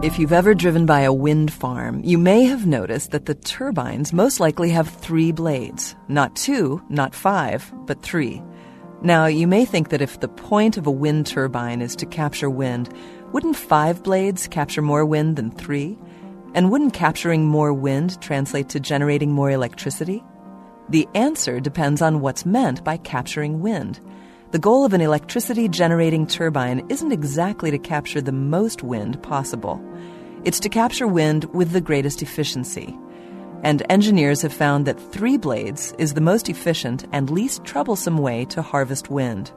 If you've ever driven by a wind farm, you may have noticed that the turbines most likely have 3 blades. Not 2, not 5, but 3. Now, you may think that if the point of a wind turbine is to capture wind, wouldn't 5 blades capture more wind than 3? And wouldn't capturing more wind translate to generating more electricity? The answer depends on what's meant by capturing wind. The goal of an electricity-generating turbine isn't exactly to capture the most wind possible. It's to capture wind with the greatest efficiency. And engineers have found that 3 blades is the most efficient and least troublesome way to harvest wind.